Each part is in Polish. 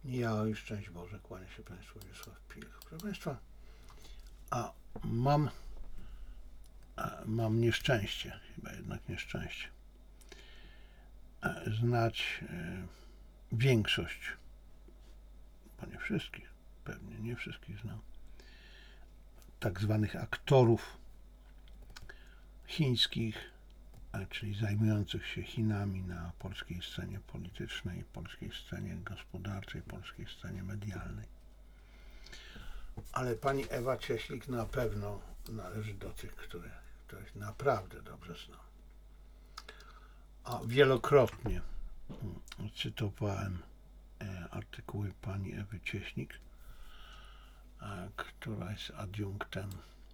Ja już szczęść Boże, kłania się Państwu Wiesław Pilch. Proszę Państwa, mam nieszczęście, chyba jednak nieszczęście, znać większość, bo nie wszystkich, pewnie nie wszystkich znam, tak zwanych aktorów chińskich, czyli zajmujących się Chinami na polskiej scenie politycznej, polskiej scenie gospodarczej, polskiej scenie medialnej. Ale pani Ewa Cieślik na pewno należy do tych, których naprawdę dobrze znam. A wielokrotnie cytowałem artykuły pani Ewy Cieślik, która jest adiunktem,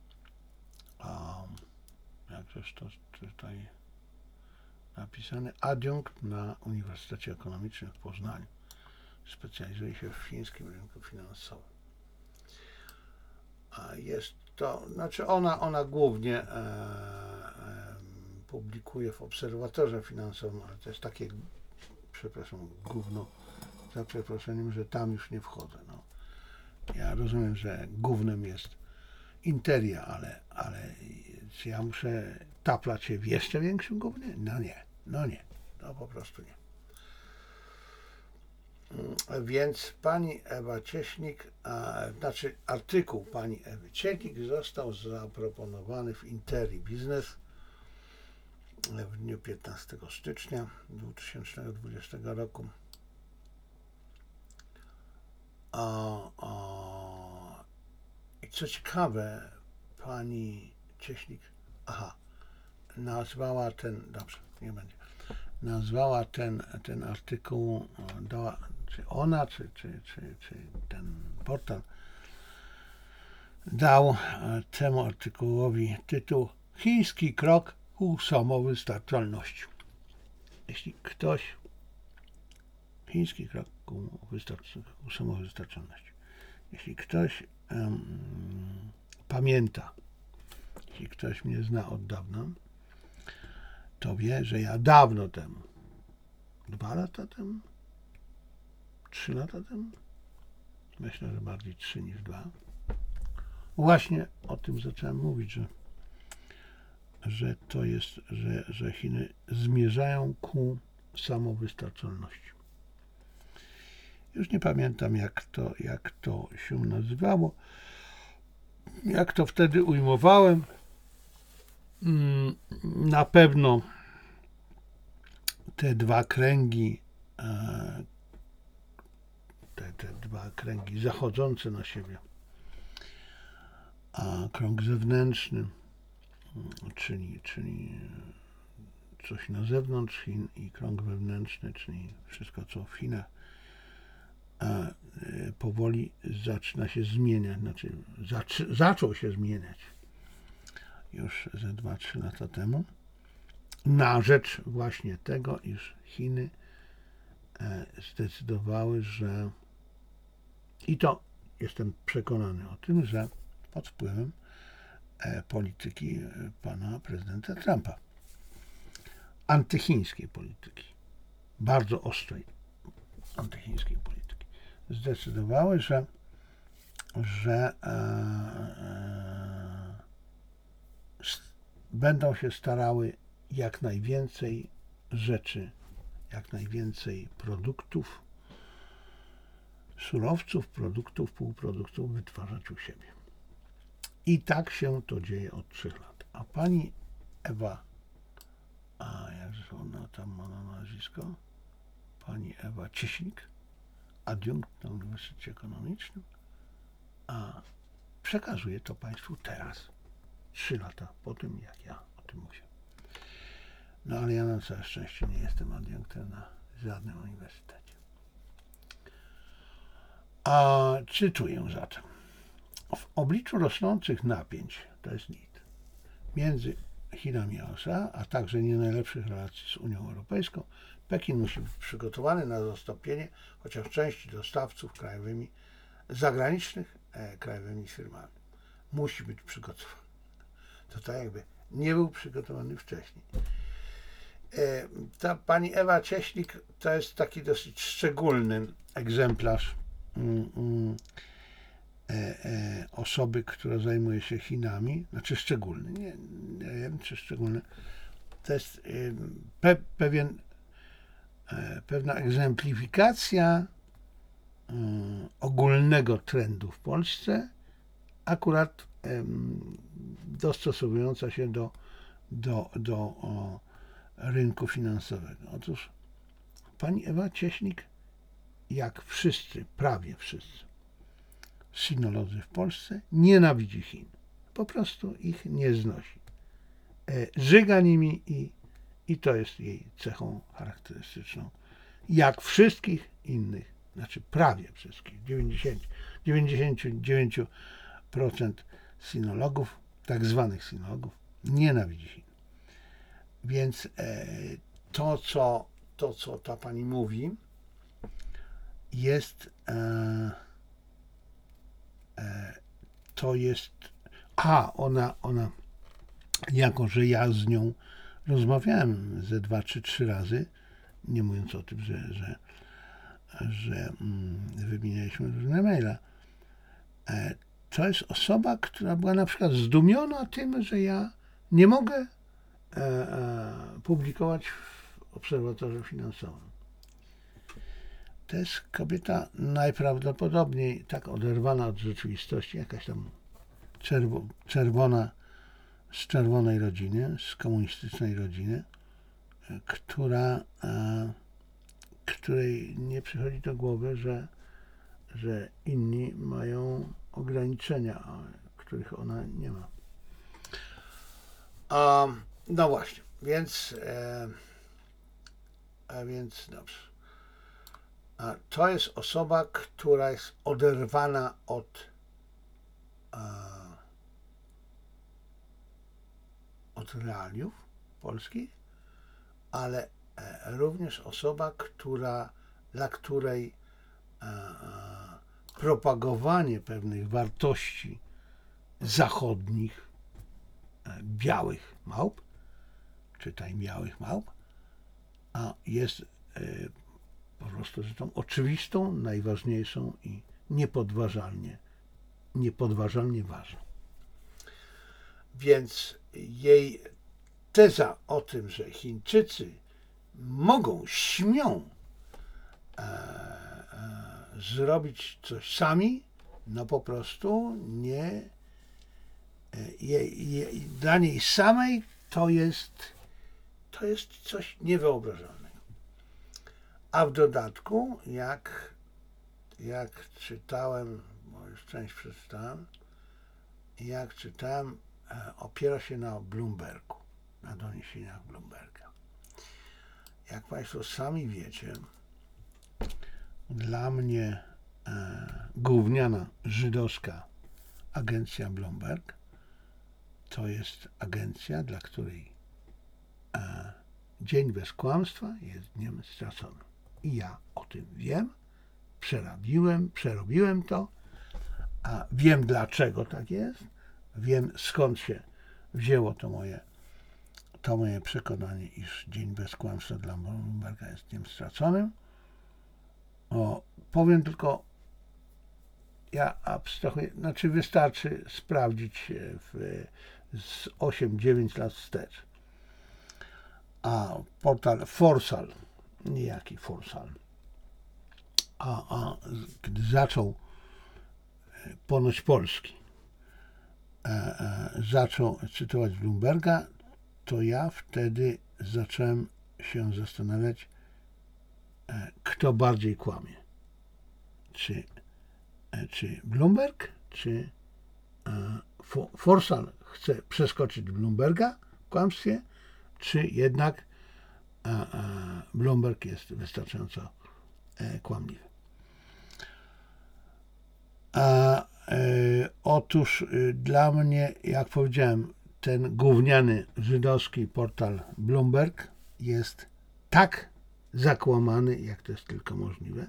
jakżeż to tutaj napisane, adiunkt na Uniwersytecie Ekonomicznym w Poznaniu. Specjalizuje się w chińskim rynku finansowym. A jest to, znaczy ona głównie publikuje w Obserwatorze Finansowym, ale to jest takie, przepraszam, gówno, za przeproszeniem, że tam już nie wchodzę. No. Ja rozumiem, że gównem jest Interia, ale czy ja muszę taplać się w jeszcze większym gównie? No nie, to po prostu nie. Więc pani Ewa Cieślik, znaczy artykuł pani Ewy Cieślik został zaproponowany w Interii Biznes w dniu 15 stycznia 2020 roku. I co ciekawe, pani Cieślik, nazwała nazwała ten artykuł, czy ona, czy ten portal dał temu artykułowi tytuł Chiński krok ku samowystarczalności. Chiński krok ku samowystarczalności. Jeśli ktoś pamięta, jeśli ktoś mnie zna od dawna, to wie, że ja dawno temu, 2 lata temu, 3 lata temu, myślę, że bardziej 3 niż 2, właśnie o tym zacząłem mówić, że to jest, że Chiny zmierzają ku samowystarczalności. Już nie pamiętam, jak to się nazywało, jak to wtedy ujmowałem. Na pewno te 2 kręgi, te 2 kręgi zachodzące na siebie, a krąg zewnętrzny, czyli coś na zewnątrz Chin, i krąg wewnętrzny, czyli wszystko, co w Chinach, powoli zaczyna się zmieniać, znaczy zaczął się zmieniać już ze 2-3 lata temu, na rzecz właśnie tego, iż Chiny zdecydowały, że, i to jestem przekonany o tym, że pod wpływem polityki pana prezydenta Trumpa, antychińskiej polityki, bardzo ostrej antychińskiej polityki, zdecydowały, że będą się starały jak najwięcej rzeczy, jak najwięcej produktów, surowców, produktów, półproduktów wytwarzać u siebie. I tak się to dzieje od 3 lat. A pani Ewa, jak ona tam ma na nazwisko? Pani Ewa Cieślik, adiunkt na Uniwersytecie Ekonomicznym, przekazuje to Państwu teraz, 3 lata po tym, jak ja o tym mówię. No ale ja na całe szczęście nie jestem adiunktem na żadnym uniwersytecie. Cytuję zatem. W obliczu rosnących napięć, to jest nic, między Chinami a USA, a także nie najlepszych relacji z Unią Europejską, Pekin musi być przygotowany na zastąpienie chociaż części dostawców zagranicznych krajowymi firmami. Musi być przygotowany. To tak jakby nie był przygotowany wcześniej. Ta pani Ewa Cieślik to jest taki dosyć szczególny egzemplarz osoby, która zajmuje się Chinami, znaczy szczególny, nie wiem czy szczególny, to jest pewna egzemplifikacja ogólnego trendu w Polsce, akurat dostosowująca się do rynku finansowego. Otóż pani Ewa Cieślik, jak wszyscy, prawie wszyscy sinolodzy w Polsce, nienawidzi Chin. Po prostu ich nie znosi. Żyga nimi i to jest jej cechą charakterystyczną. Jak wszystkich innych, znaczy prawie wszystkich, 99% sinologów, tak zwanych sinologów, nienawidzi Chin. Więc to, co ta pani mówi, jest to jest ona jako że ja z nią rozmawiałem ze 2 czy 3 razy, nie mówiąc o tym, że wymienialiśmy różne maile, to jest osoba, która była na przykład zdumiona tym, że ja nie mogę publikować w Obserwatorze Finansowym. To jest kobieta najprawdopodobniej tak oderwana od rzeczywistości, jakaś tam czerwona, z czerwonej rodziny, z komunistycznej rodziny, której nie przychodzi do głowy, że inni mają ograniczenia, których ona nie ma. No właśnie, więc dobrze. To jest osoba, która jest oderwana od realiów polskich, ale również osoba, dla której propagowanie pewnych wartości zachodnich, białych małp, czytaj białych małp, jest po prostu rzeczą oczywistą, najważniejszą i niepodważalnie ważną. Więc jej teza o tym, że Chińczycy śmią zrobić coś sami, no po prostu nie, dla niej samej to jest coś niewyobrażalnego. A w dodatku, jak czytałem, bo już część przeczytałem, opiera się na Bloombergu, na doniesieniach Bloomberga. Jak Państwo sami wiecie, dla mnie gówniana żydowska agencja Bloomberg to jest agencja, dla której dzień bez kłamstwa jest dniem straconym. I ja o tym wiem, przerobiłem to, a wiem dlaczego tak jest, wiem skąd się wzięło to moje przekonanie, iż dzień bez kłamstwa dla Bloomberga jest dniem straconym. Powiem tylko, ja abstrahuję, znaczy wystarczy sprawdzić z 8-9 lat wstecz. A portal Forsal, niejaki Forsal, kiedy zaczął ponoć polski, zaczął cytować Bloomberga, to ja wtedy zacząłem się zastanawiać, kto bardziej kłamie. Czy Bloomberg, czy Forsal chce przeskoczyć Bloomberga w kłamstwie, czy jednak Bloomberg jest wystarczająco kłamliwy. Otóż dla mnie, jak powiedziałem, ten gówniany żydowski portal Bloomberg jest tak zakłamany, jak to jest tylko możliwe.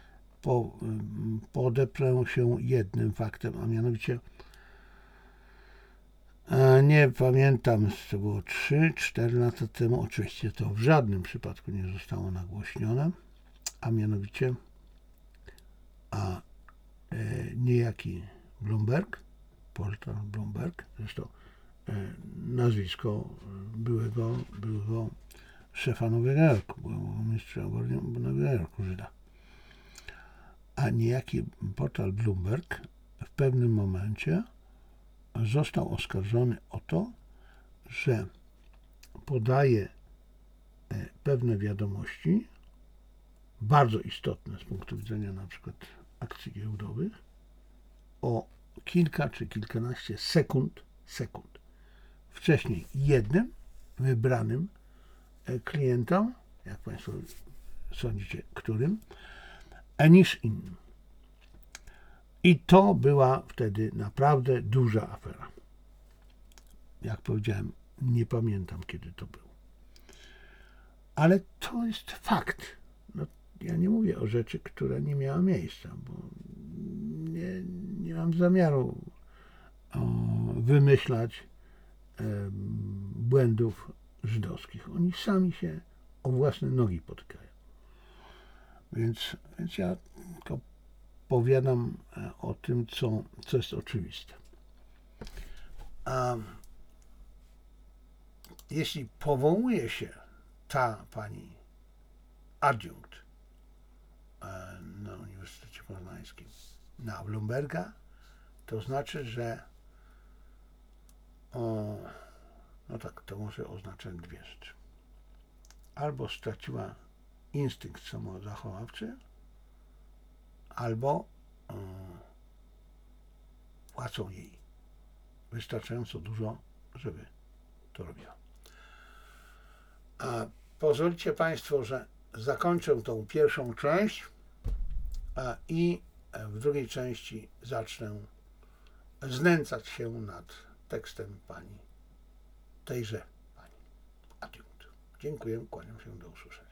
Podeprę się jednym faktem, a mianowicie nie pamiętam, to było 3-4 lata temu, oczywiście to w żadnym przypadku nie zostało nagłośnione, a mianowicie niejaki Bloomberg, portal Bloomberg, zresztą nazwisko byłego szefa Nowego Jorku, byłego mistrza Nowego Jorku, Żyda. A niejaki portal Bloomberg w pewnym momencie został oskarżony o to, że podaje pewne wiadomości, bardzo istotne z punktu widzenia na przykład akcji giełdowych, o kilka czy kilkanaście sekund wcześniej jednym wybranym klientom, jak Państwo sądzicie, którym, niż innym. I to była wtedy naprawdę duża afera. Jak powiedziałem, nie pamiętam, kiedy to było. Ale to jest fakt. No, ja nie mówię o rzeczy, która nie miała miejsca, bo nie mam zamiaru wymyślać błędów żydowskich. Oni sami się o własne nogi potykają. Więc ja tylko powiadam o tym, co jest oczywiste. Jeśli powołuje się ta pani adiunkt na Uniwersytecie Poznańskim na Bloomberga, to znaczy, że no tak, to może oznaczać dwie rzeczy. Albo straciła instynkt samozachowawczy, albo płacą jej wystarczająco dużo, żeby to robiła. Pozwólcie Państwo, że zakończę tą pierwszą część i w drugiej części zacznę znęcać się nad tekstem tejże pani adiunkt. Dziękuję, kłaniam się, do usłyszenia.